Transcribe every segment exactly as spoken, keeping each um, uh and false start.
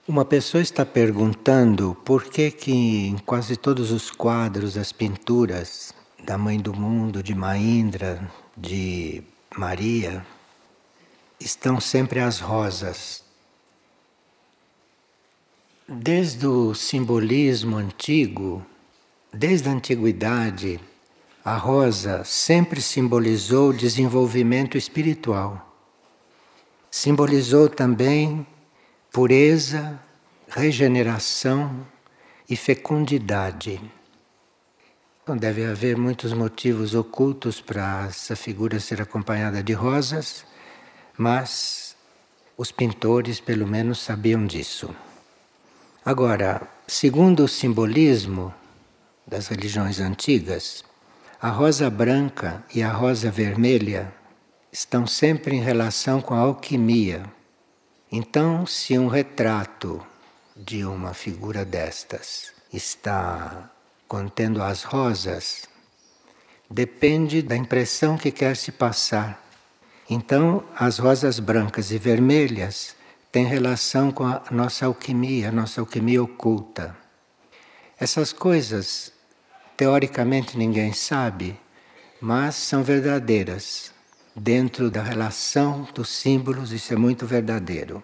Uma pessoa está perguntando por que que em quase todos os quadros, as pinturas da Mãe do Mundo, de Mahindra, de Maria, estão sempre as rosas. Desde o simbolismo antigo, desde a antiguidade, a rosa sempre simbolizou o desenvolvimento espiritual. Simbolizou também pureza, regeneração e fecundidade. Então, deve haver muitos motivos ocultos para essa figura ser acompanhada de rosas, mas os pintores pelo menos sabiam disso. Agora, segundo o simbolismo das religiões antigas, a rosa branca e a rosa vermelha estão sempre em relação com a alquimia. Então, se um retrato de uma figura destas está contendo as rosas, depende da impressão que quer se passar. Então, as rosas brancas e vermelhas têm relação com a nossa alquimia, a nossa alquimia oculta. Essas coisas, teoricamente ninguém sabe, mas são verdadeiras. Dentro da relação dos símbolos, isso é muito verdadeiro.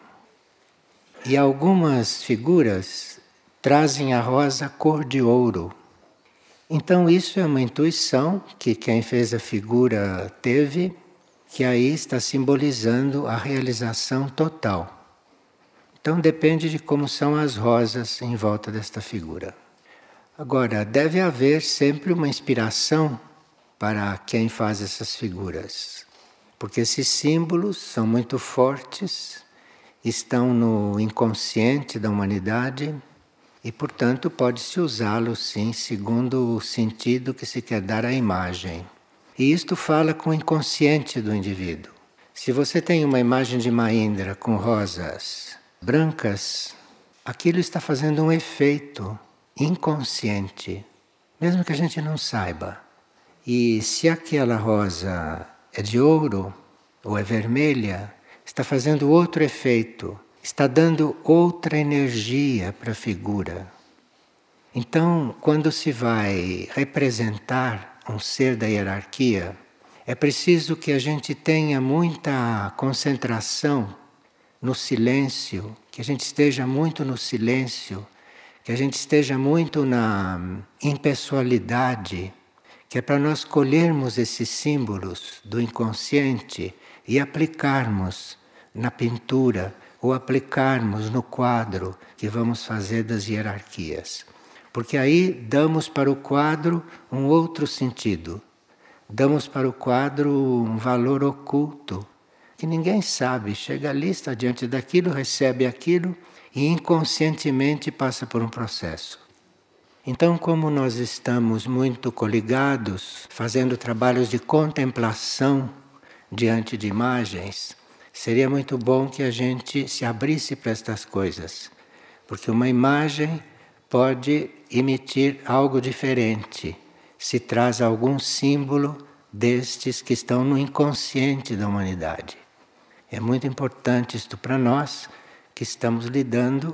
E algumas figuras trazem a rosa cor de ouro. Então isso é uma intuição que quem fez a figura teve, que aí está simbolizando a realização total. Então depende de como são as rosas em volta desta figura. Agora, deve haver sempre uma inspiração para quem faz essas figuras. Porque esses símbolos são muito fortes, estão no inconsciente da humanidade e, portanto, pode-se usá-los, sim, segundo o sentido que se quer dar à imagem. E isto fala com o inconsciente do indivíduo. Se você tem uma imagem de Mahindra com rosas brancas, aquilo está fazendo um efeito inconsciente, mesmo que a gente não saiba. E se aquela rosa é de ouro ou é vermelha, está fazendo outro efeito, está dando outra energia para a figura. Então, quando se vai representar um ser da hierarquia, é preciso que a gente tenha muita concentração no silêncio, que a gente esteja muito no silêncio, que a gente esteja muito na impessoalidade, que é para nós colhermos esses símbolos do inconsciente e aplicarmos na pintura ou aplicarmos no quadro que vamos fazer das hierarquias. Porque aí damos para o quadro um outro sentido. Damos para o quadro um valor oculto, que ninguém sabe. Chega ali, está diante daquilo, recebe aquilo e inconscientemente passa por um processo. Então, como nós estamos muito coligados, fazendo trabalhos de contemplação diante de imagens, seria muito bom que a gente se abrisse para estas coisas, porque uma imagem pode emitir algo diferente, se traz algum símbolo destes que estão no inconsciente da humanidade. É muito importante isto para nós, que estamos lidando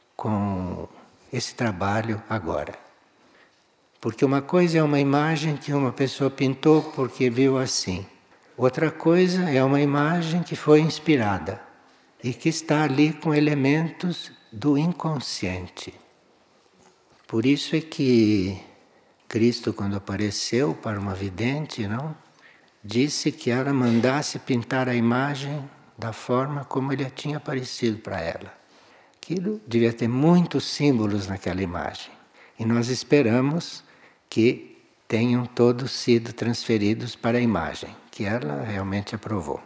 com esse trabalho agora. Porque uma coisa é uma imagem que uma pessoa pintou porque viu assim. Outra coisa é uma imagem que foi inspirada e que está ali com elementos do inconsciente. Por isso é que Cristo, quando apareceu para uma vidente, não, disse que ela mandasse pintar a imagem da forma como ele tinha aparecido para ela. Aquilo devia ter muitos símbolos naquela imagem. E nós esperamos que tenham todos sido transferidos para a imagem, que ela realmente aprovou.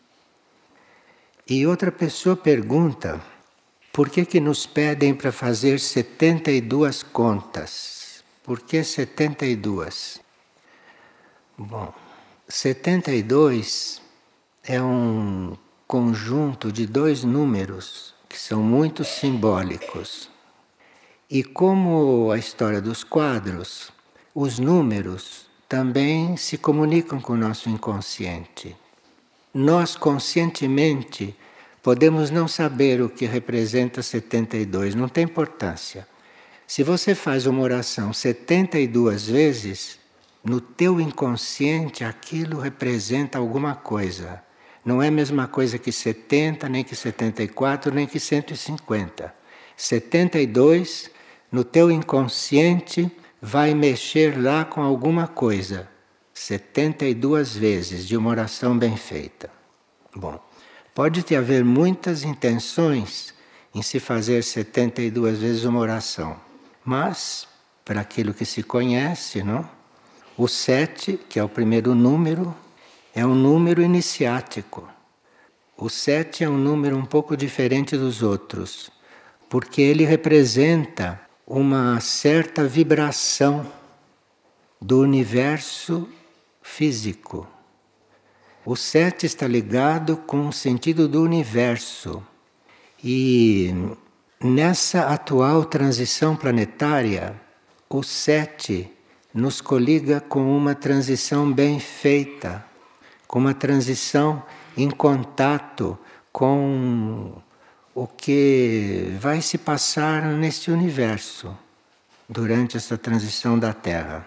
E outra pessoa pergunta, por que que nos pedem para fazer setenta e duas contas? Por que setenta e duas? Bom, setenta e dois é um conjunto de dois números que são muito simbólicos. E como a história dos quadros, os números também se comunicam com o nosso inconsciente. Nós conscientemente Podemos não saber o que representa setenta e dois, não tem importância. Se você faz uma oração setenta e duas vezes, no teu inconsciente aquilo representa alguma coisa. Não é a mesma coisa que setenta, nem que setenta e quatro, nem que cento e cinquenta. setenta e dois, no teu inconsciente, vai mexer lá com alguma coisa. setenta e duas vezes de uma oração bem feita. Bom, pode ter haver muitas intenções em se fazer setenta e duas vezes uma oração. Mas, para aquilo que se conhece, não? O sete, que é o primeiro número, é um número iniciático. O sete é um número um pouco diferente dos outros, porque ele representa uma certa vibração do universo físico. O sete está ligado com o sentido do universo. E nessa atual transição planetária, o sete nos coliga com uma transição bem feita, com uma transição em contato com o que vai se passar neste universo durante essa transição da Terra.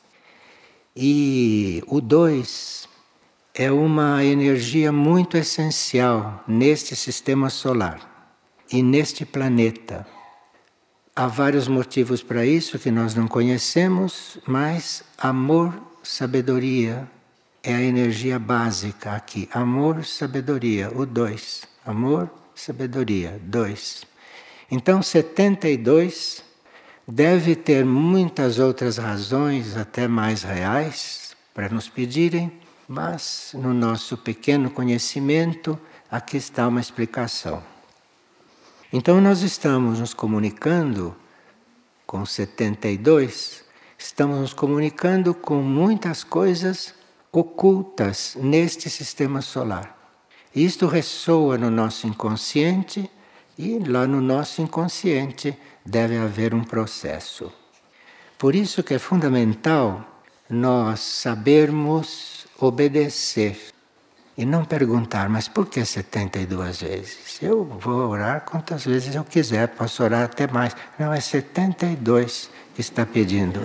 E o dois é uma energia muito essencial neste sistema solar e neste planeta. Há vários motivos para isso que nós não conhecemos, mas amor, sabedoria é a energia básica aqui. Amor, sabedoria, o dois. Amor, sabedoria, dois. Então, setenta e dois deve ter muitas outras razões, até mais reais, para nos pedirem, mas no nosso pequeno conhecimento, aqui está uma explicação. Então, nós estamos nos comunicando com setenta e dois, estamos nos comunicando com muitas coisas ocultas neste sistema solar. Isto ressoa no nosso inconsciente e lá no nosso inconsciente deve haver um processo. Por isso que é fundamental nós sabermos obedecer e não perguntar, mas por que setenta e duas vezes? Eu vou orar quantas vezes eu quiser, posso orar até mais. Não, é setenta e dois que está pedindo.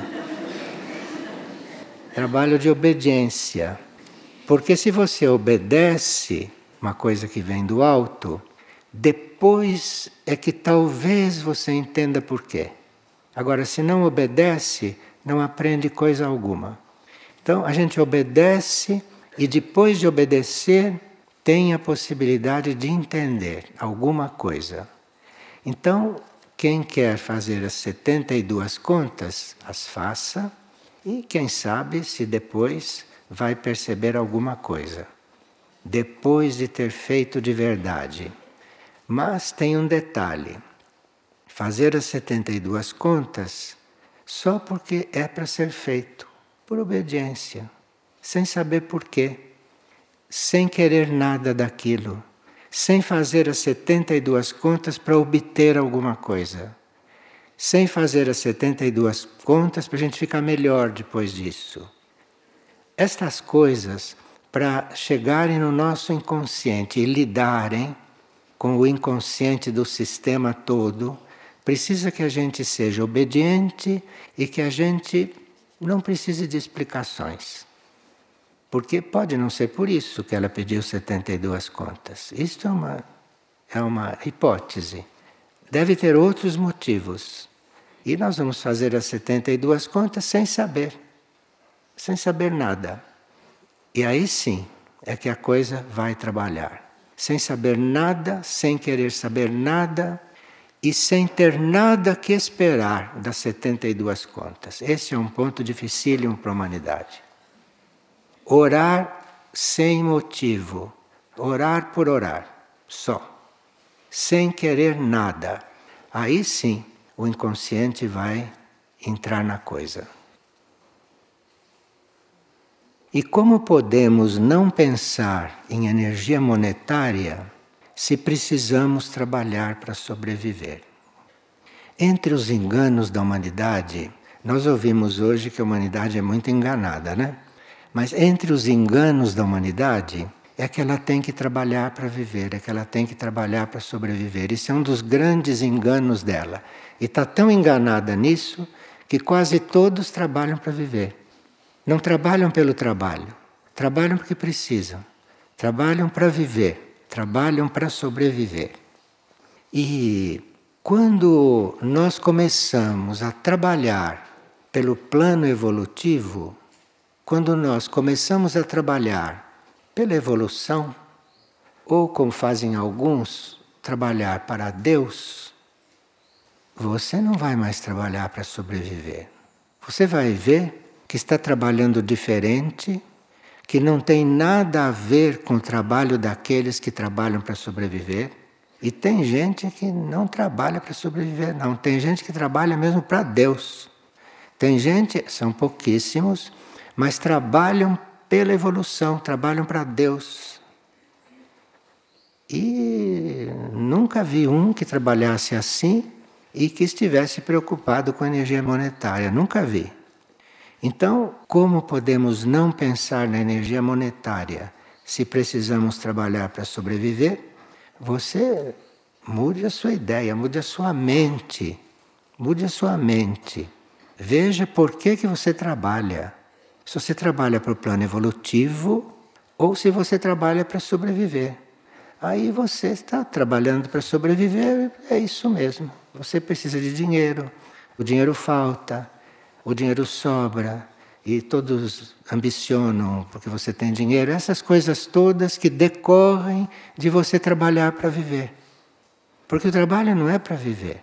Trabalho de obediência. Porque se você obedece, uma coisa que vem do alto, depois é que talvez você entenda por quê. Agora, se não obedece, não aprende coisa alguma. Então, a gente obedece e depois de obedecer, tem a possibilidade de entender alguma coisa. Então, quem quer fazer as setenta e duas contas, as faça, e quem sabe se depois vai perceber alguma coisa. Depois de ter feito de verdade. Mas tem um detalhe. Fazer as setenta e duas contas só porque é para ser feito, por obediência, sem saber porquê, sem querer nada daquilo, sem fazer as setenta e duas contas para obter alguma coisa, sem fazer as setenta e duas contas para a gente ficar melhor depois disso. Estas coisas, para chegarem no nosso inconsciente e lidarem com o inconsciente do sistema todo, precisa que a gente seja obediente e que a gente não precise de explicações. Porque pode não ser por isso que ela pediu setenta e duas contas. Isto é uma, é uma hipótese. Deve ter outros motivos. E nós vamos fazer as setenta e duas contas sem saber. Sem saber nada. E aí sim é que a coisa vai trabalhar. Sem saber nada, sem querer saber nada e sem ter nada que esperar das setenta e duas contas. Esse é um ponto dificílimo para a humanidade. Orar sem motivo, orar por orar, só, sem querer nada. Aí sim o inconsciente vai entrar na coisa. E como podemos não pensar em energia monetária se precisamos trabalhar para sobreviver? Entre os enganos da humanidade, nós ouvimos hoje que a humanidade é muito enganada, né? Mas entre os enganos da humanidade é que ela tem que trabalhar para viver, é que ela tem que trabalhar para sobreviver. Isso é um dos grandes enganos dela. E está tão enganada nisso que quase todos trabalham para viver. Não trabalham pelo trabalho, trabalham porque precisam. Trabalham para viver, trabalham para sobreviver. E quando nós começamos a trabalhar pelo plano evolutivo, quando nós começamos a trabalhar pela evolução, ou como fazem alguns, trabalhar para Deus, você não vai mais trabalhar para sobreviver. Você vai ver que está trabalhando diferente, que não tem nada a ver com o trabalho daqueles que trabalham para sobreviver. E tem gente que não trabalha para sobreviver, não. Tem gente que trabalha mesmo para Deus. Tem gente, são pouquíssimos, mas trabalham pela evolução, trabalham para Deus. E nunca vi um que trabalhasse assim e que estivesse preocupado com a energia monetária. Nunca vi. Então, como podemos não pensar na energia monetária se precisamos trabalhar para sobreviver? Você mude a sua ideia, mude a sua mente. Mude a sua mente. Veja por que, que você trabalha. Se você trabalha para o plano evolutivo ou se você trabalha para sobreviver. Aí você está trabalhando para sobreviver, é isso mesmo. Você precisa de dinheiro, o dinheiro falta, o dinheiro sobra e todos ambicionam porque você tem dinheiro. Essas coisas todas que decorrem de você trabalhar para viver. Porque o trabalho não é para viver.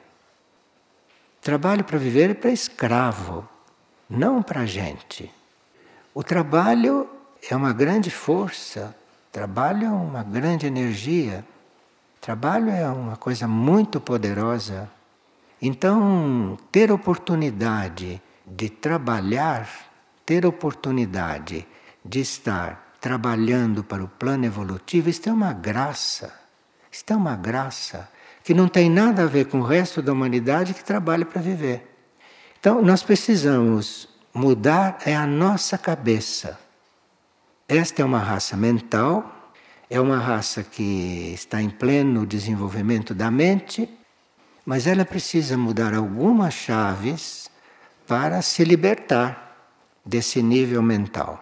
O trabalho para viver é para escravo, não para gente. O trabalho é uma grande força, o trabalho é uma grande energia, o trabalho é uma coisa muito poderosa. Então, ter oportunidade de trabalhar, ter oportunidade de estar trabalhando para o plano evolutivo, isto é uma graça. Isto é uma graça que não tem nada a ver com o resto da humanidade que trabalha para viver. Então, nós precisamos mudar é a nossa cabeça. Esta é uma raça mental, é uma raça que está em pleno desenvolvimento da mente, mas ela precisa mudar algumas chaves para se libertar desse nível mental.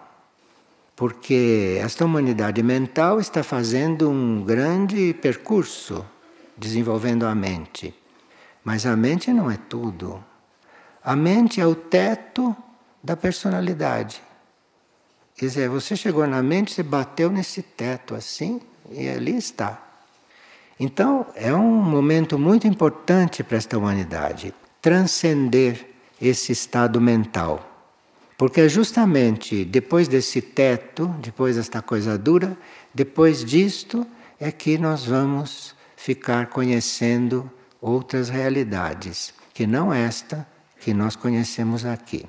Porque esta humanidade mental está fazendo um grande percurso, desenvolvendo a mente. Mas a mente não é tudo. A mente é o teto da personalidade. Quer dizer, você chegou na mente, você bateu nesse teto assim, e ali está. Então, é um momento muito importante para esta humanidade, transcender esse estado mental. Porque é justamente depois desse teto, depois desta coisa dura, depois disto é que nós vamos ficar conhecendo outras realidades, que não esta que nós conhecemos aqui.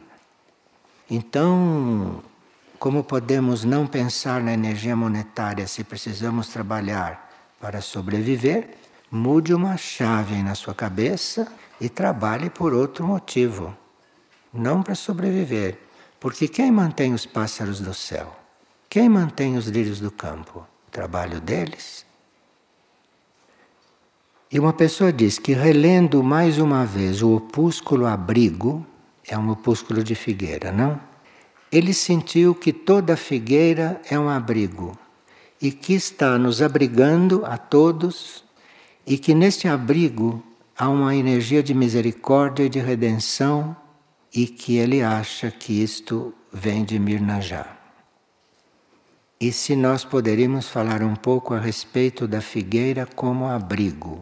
Então, como podemos não pensar na energia monetária se precisamos trabalhar para sobreviver? Mude uma chave na sua cabeça e trabalhe por outro motivo, não para sobreviver. Porque quem mantém os pássaros do céu? Quem mantém os lírios do campo? O trabalho deles? E uma pessoa diz que relendo mais uma vez o opúsculo Abrigo, é um opúsculo de figueira, não? Ele sentiu que toda figueira é um abrigo e que está nos abrigando a todos e que neste abrigo há uma energia de misericórdia e de redenção e que ele acha que isto vem de Mirnajá. E se nós poderíamos falar um pouco a respeito da figueira como abrigo.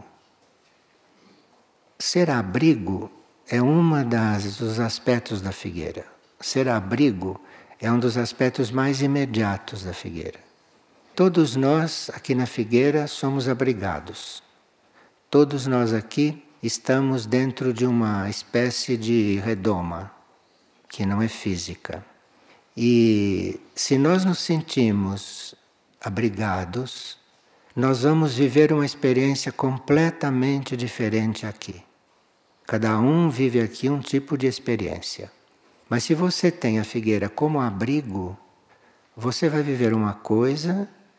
Ser abrigo é uma das dos aspectos da figueira. Ser abrigo é um dos aspectos mais imediatos da figueira. Todos nós aqui na figueira somos abrigados. Todos nós aqui estamos dentro de uma espécie de redoma, que não é física. E se nós nos sentimos abrigados, nós vamos viver uma experiência completamente diferente aqui. Cada um vive aqui um tipo de experiência. Mas se você tem a figueira como abrigo, você vai viver uma coisa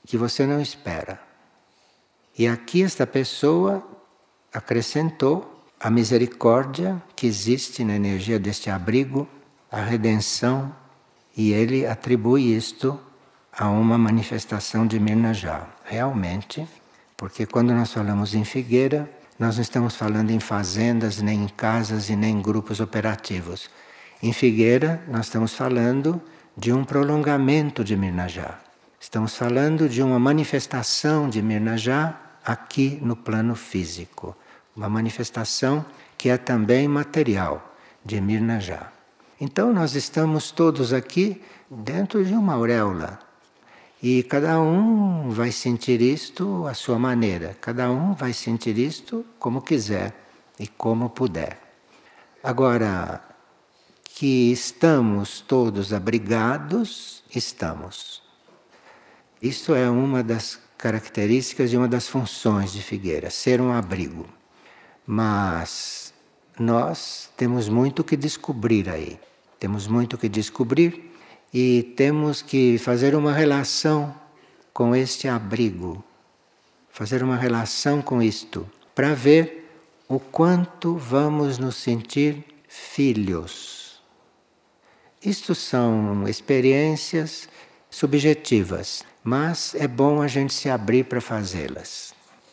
que você não espera. E aqui esta pessoa acrescentou a misericórdia que existe na energia deste abrigo, a redenção, e ele atribui isto a uma manifestação de Mirnajá. Realmente, porque quando nós falamos em Figueira, nós não estamos falando em fazendas, nem em casas e nem em grupos operativos. Em Figueira, nós estamos falando de um prolongamento de Mirnajá. Estamos falando de uma manifestação de Mirnajá aqui no plano físico. Uma manifestação que é também material de Mirnajá. Então nós estamos todos aqui dentro de uma auréola. E cada um vai sentir isto à sua maneira. Cada um vai sentir isto como quiser e como puder. Agora, que estamos todos abrigados, estamos. Isto é uma das características e uma das funções de Figueira, ser um abrigo. Mas nós temos muito que descobrir aí. Temos muito que descobrir e temos que fazer uma relação com este abrigo. Fazer uma relação com isto, para ver o quanto vamos nos sentir filhos. Isto são experiências subjetivas, mas é bom a gente se abrir para fazê-las.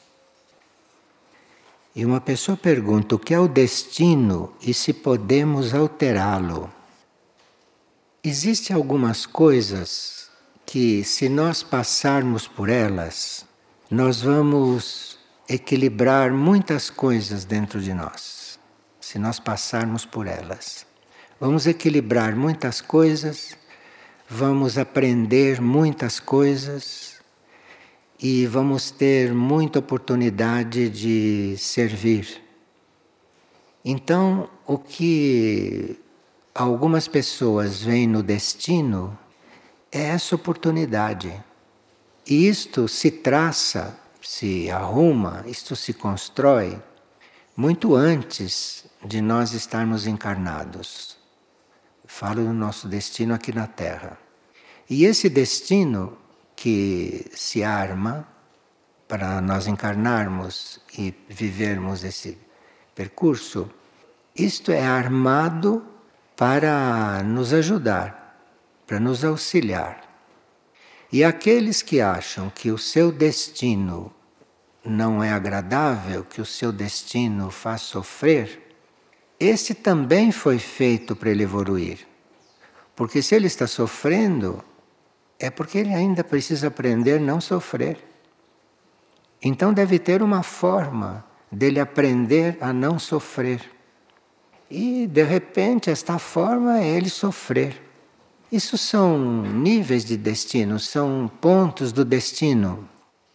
E uma pessoa pergunta o que é o destino e se podemos alterá-lo. Existem algumas coisas que, se nós passarmos por elas, nós vamos equilibrar muitas coisas dentro de nós. Se nós passarmos por elas, vamos equilibrar muitas coisas, vamos aprender muitas coisas e vamos ter muita oportunidade de servir. Então, o que algumas pessoas veem no destino é essa oportunidade. E isto se traça, se arruma, isto se constrói muito antes de nós estarmos encarnados. Falo do nosso destino aqui na Terra. E esse destino que se arma para nós encarnarmos e vivermos esse percurso, isto é armado para nos ajudar, para nos auxiliar. E aqueles que acham que o seu destino não é agradável, que o seu destino faz sofrer, esse também foi feito para ele evoluir. Porque se ele está sofrendo, é porque ele ainda precisa aprender a não sofrer. Então deve ter uma forma dele aprender a não sofrer. E, de repente, esta forma é ele sofrer. Isso são níveis de destino, são pontos do destino.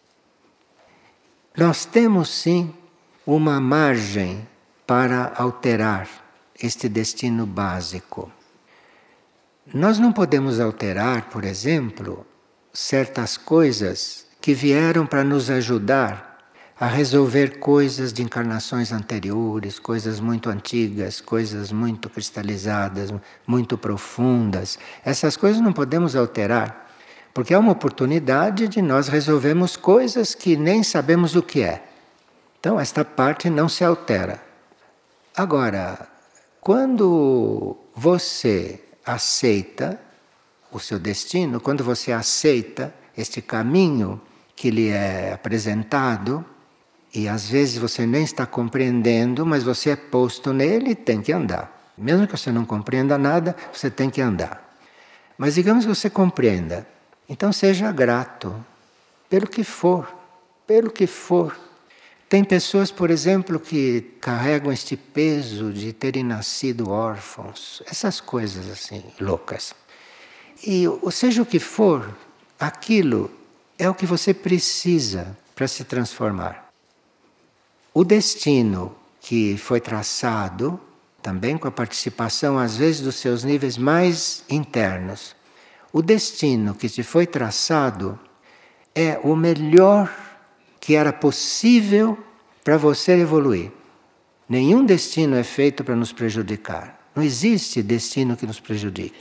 Nós temos, sim, uma margem para alterar este destino básico. Nós não podemos alterar, por exemplo, certas coisas que vieram para nos ajudar a resolver coisas de encarnações anteriores, coisas muito antigas, coisas muito cristalizadas, muito profundas. Essas coisas não podemos alterar, porque é uma oportunidade de nós resolvermos coisas que nem sabemos o que é. Então, esta parte não se altera. Agora, quando você aceita o seu destino, quando você aceita este caminho que lhe é apresentado, e às vezes você nem está compreendendo, mas você é posto nele e tem que andar. Mesmo que você não compreenda nada, você tem que andar. Mas digamos que você compreenda, então seja grato pelo que for, pelo que for. Tem pessoas, por exemplo, que carregam este peso de terem nascido órfãos, essas coisas assim, loucas. E seja o que for, aquilo é o que você precisa para se transformar. O destino que foi traçado, também com a participação, às vezes, dos seus níveis mais internos, o destino que te foi traçado é o melhor que era possível para você evoluir. Nenhum destino é feito para nos prejudicar. Não existe destino que nos prejudique.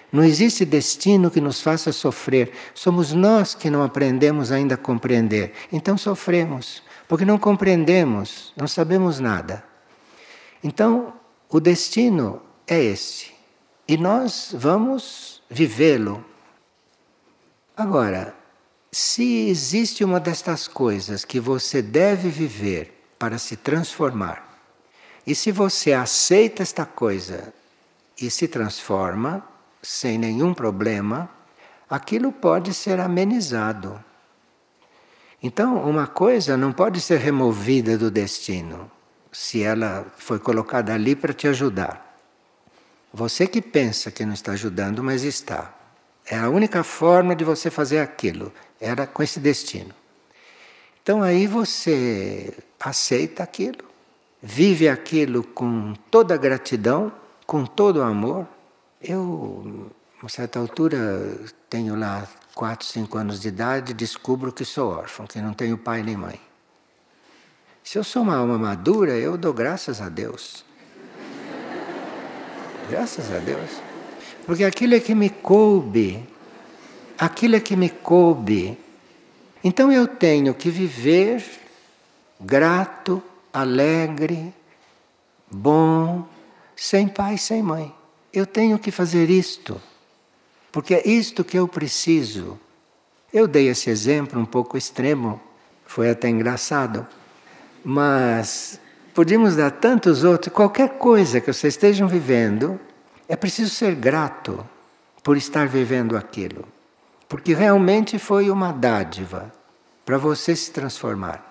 Não existe destino que nos faça sofrer. Somos nós que não aprendemos ainda a compreender. Então sofremos, porque não compreendemos, não sabemos nada. Então, o destino é esse. E nós vamos vivê-lo. Agora, se existe uma destas coisas que você deve viver para se transformar, e se você aceita esta coisa e se transforma, sem nenhum problema, aquilo pode ser amenizado. Então, uma coisa não pode ser removida do destino, se ela foi colocada ali para te ajudar. Você que pensa que não está ajudando, mas está. É a única forma de você fazer aquilo, era com esse destino. Então aí você aceita aquilo, vive aquilo com toda a gratidão, com todo o amor. Eu, a uma certa altura, tenho lá quatro, cinco anos de idade, descubro que sou órfão, que não tenho pai nem mãe. Se eu sou uma alma madura, eu dou graças a Deus. Graças a Deus. Porque aquilo é que me coube. Aquilo é que me coube. Então eu tenho que viver grato, alegre, bom, sem pai e sem mãe. Eu tenho que fazer isto, porque é isto que eu preciso. Eu dei esse exemplo um pouco extremo, foi até engraçado, mas podíamos dar tantos outros. Qualquer coisa que vocês estejam vivendo, é preciso ser grato por estar vivendo aquilo, porque realmente foi uma dádiva para você se transformar.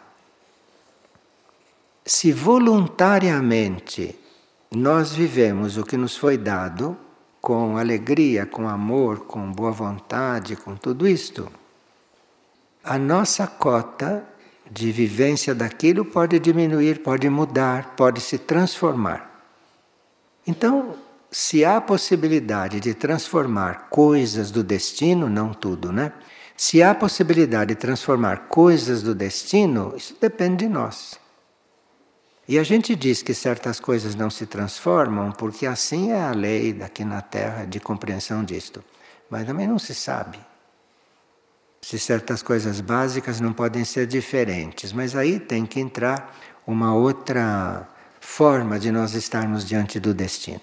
Se voluntariamente nós vivemos o que nos foi dado, com alegria, com amor, com boa vontade, com tudo isto, a nossa cota de vivência daquilo pode diminuir, pode mudar, pode se transformar. Então, se há possibilidade de transformar coisas do destino, não tudo, né? Se há possibilidade de transformar coisas do destino, isso depende de nós. E a gente diz que certas coisas não se transformam porque assim é a lei daqui na Terra de compreensão disto. Mas também não se sabe se certas coisas básicas não podem ser diferentes. Mas aí tem que entrar uma outra forma de nós estarmos diante do destino.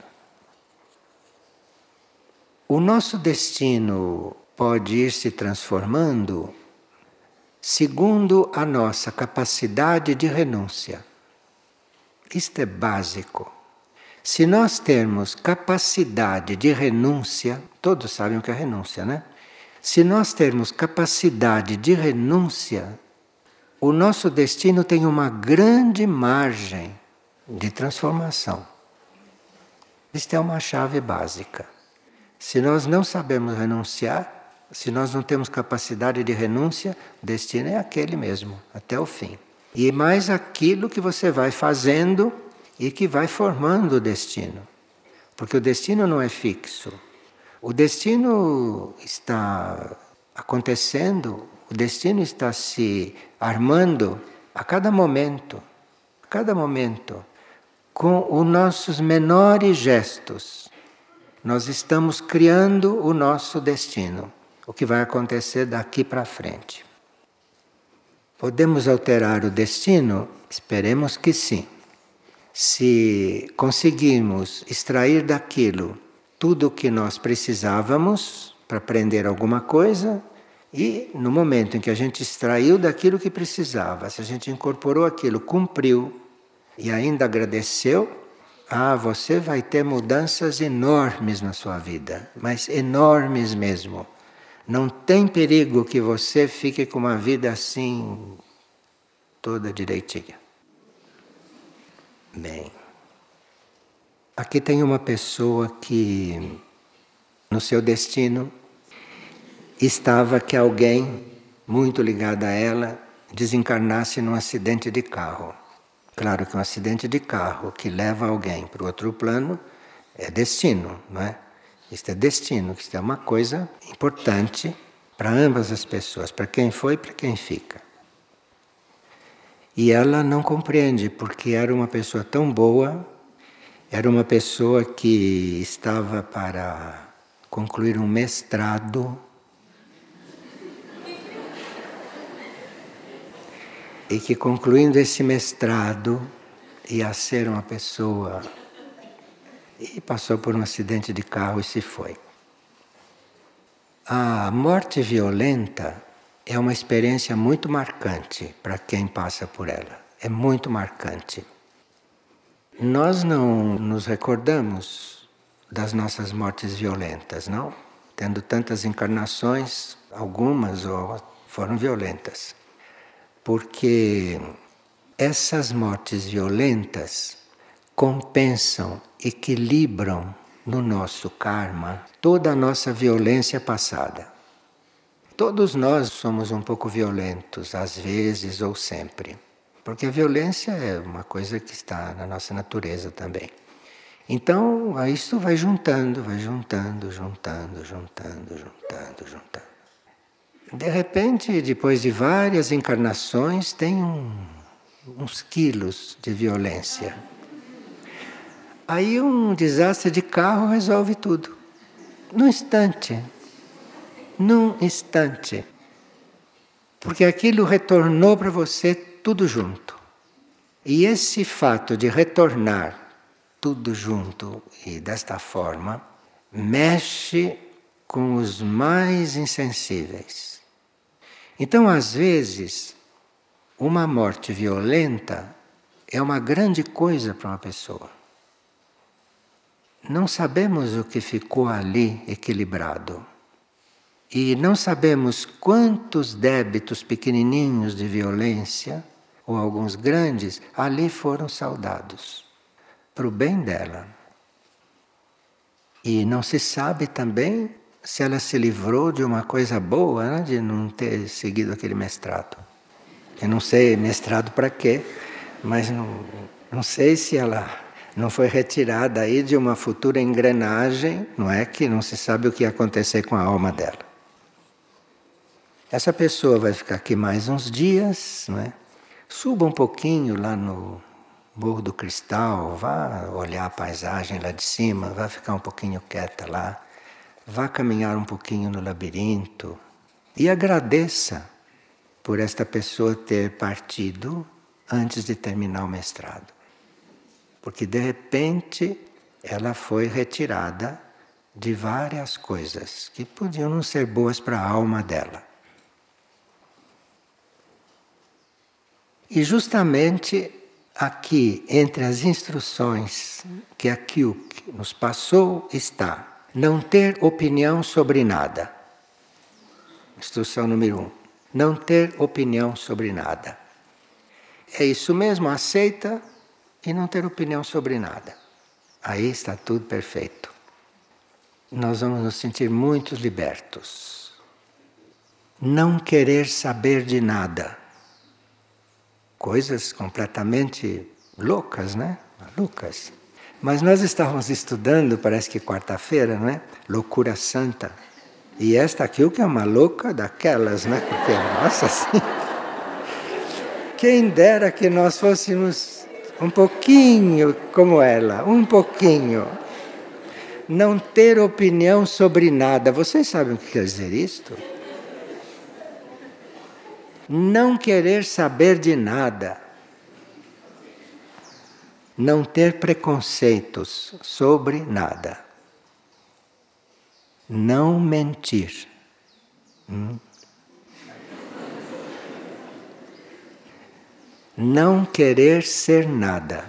O nosso destino pode ir se transformando segundo a nossa capacidade de renúncia. Isto é básico. Se nós temos capacidade de renúncia, todos sabem o que é renúncia, né? Se nós temos capacidade de renúncia, o nosso destino tem uma grande margem de transformação. Isto é uma chave básica. Se nós não sabemos renunciar, se nós não temos capacidade de renúncia, o destino é aquele mesmo, até o fim. E mais aquilo que você vai fazendo e que vai formando o destino. Porque o destino não é fixo. O destino está acontecendo, o destino está se armando a cada momento, a cada momento, com os nossos menores gestos. Nós estamos criando o nosso destino, o que vai acontecer daqui para frente. Podemos alterar o destino? Esperemos que sim. Se conseguirmos extrair daquilo tudo o que nós precisávamos para aprender alguma coisa, e no momento em que a gente extraiu daquilo que precisava, se a gente incorporou aquilo, cumpriu e ainda agradeceu, ah, você vai ter mudanças enormes na sua vida, mas enormes mesmo. Não tem perigo que você fique com uma vida assim, toda direitinha. Bem, aqui tem uma pessoa que, no seu destino, estava que alguém muito ligado a ela desencarnasse num acidente de carro. Claro que um acidente de carro que leva alguém para o outro plano é destino, não é? Isto é destino, isto é uma coisa importante para ambas as pessoas, para quem foi e para quem fica. E ela não compreende, porque era uma pessoa tão boa, era uma pessoa que estava para concluir um mestrado e que, concluindo esse mestrado, ia ser uma pessoa e passou por um acidente de carro e se foi. A morte violenta é uma experiência muito marcante para quem passa por ela. É muito marcante. Nós não nos recordamos das nossas mortes violentas, não? Tendo tantas encarnações, algumas foram violentas. Porque essas mortes violentas compensam, equilibram no nosso karma toda a nossa violência passada. Todos nós somos um pouco violentos, às vezes ou sempre. Porque a violência é uma coisa que está na nossa natureza também. Então, isso vai juntando, vai juntando, juntando, juntando, juntando, juntando. De repente, depois de várias encarnações, tem um, uns quilos de violência. Aí um desastre de carro resolve tudo. Num instante. Num instante. Porque aquilo retornou para você tudo junto. E esse fato de retornar tudo junto e desta forma, mexe com os mais insensíveis. Então, às vezes, uma morte violenta é uma grande coisa para uma pessoa. Não sabemos o que ficou ali equilibrado. E não sabemos quantos débitos pequenininhos de violência, ou alguns grandes, ali foram saudados, para o bem dela. E não se sabe também se ela se livrou de uma coisa boa, né, de não ter seguido aquele mestrado. Eu não sei mestrado para quê, mas não, não sei se ela não foi retirada aí de uma futura engrenagem, não é, que não se sabe o que ia acontecer com a alma dela. Essa pessoa vai ficar aqui mais uns dias, não é? Suba um pouquinho lá no Morro do Cristal, vá olhar a paisagem lá de cima, vá ficar um pouquinho quieta lá, vá caminhar um pouquinho no labirinto e agradeça por esta pessoa ter partido antes de terminar o mestrado. Porque de repente ela foi retirada de várias coisas que podiam não ser boas para a alma dela. E justamente aqui, entre as instruções que a Kyuk nos passou, está não ter opinião sobre nada. Instrução número um. Não ter opinião sobre nada. É isso mesmo, aceita e não ter opinião sobre nada. Aí está tudo perfeito. Nós vamos nos sentir muito libertos. Não querer saber de nada. Coisas completamente loucas, né? Malucas. Mas nós estávamos estudando, parece que quarta-feira, não é? Loucura Santa. E esta aqui, o que é uma louca daquelas, né? Porque, nossa, assim... Quem dera que nós fôssemos um pouquinho como ela, um pouquinho. Não ter opinião sobre nada. Vocês sabem o que quer dizer isto? Não querer saber de nada. Não ter preconceitos sobre nada. Não mentir. Hum? Não querer ser nada.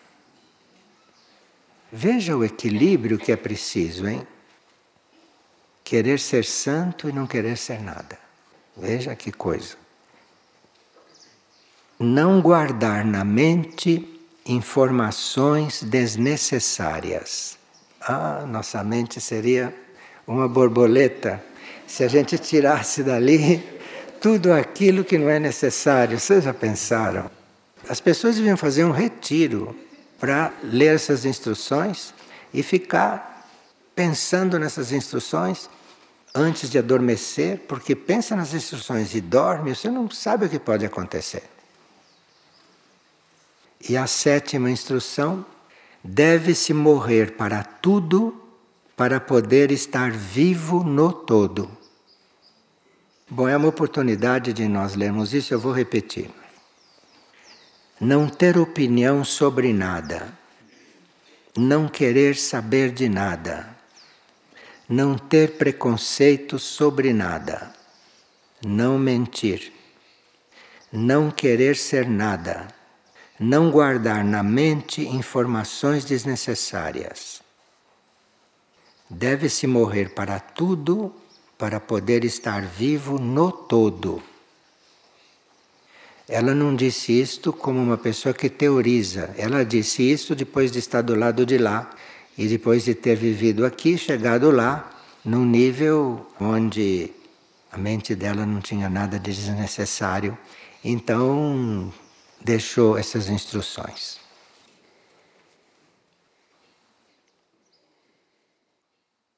Veja o equilíbrio que é preciso, hein? Querer ser santo e não querer ser nada. Veja que coisa. Não guardar na mente informações desnecessárias. Ah, nossa mente seria uma borboleta se a gente tirasse dali tudo aquilo que não é necessário. Vocês já pensaram? As pessoas deviam fazer um retiro para ler essas instruções e ficar pensando nessas instruções antes de adormecer, porque pensa nas instruções e dorme, você não sabe o que pode acontecer. E a sétima instrução, deve-se morrer para tudo para poder estar vivo no todo. Bom, é uma oportunidade de nós lermos isso, eu vou repetir. Não ter opinião sobre nada, não querer saber de nada, não ter preconceito sobre nada, não mentir, não querer ser nada, não guardar na mente informações desnecessárias. Deve-se morrer para tudo para poder estar vivo no todo. Ela não disse isto como uma pessoa que teoriza. Ela disse isto depois de estar do lado de lá e depois de ter vivido aqui, chegado lá, num nível onde a mente dela não tinha nada de desnecessário. Então, deixou essas instruções.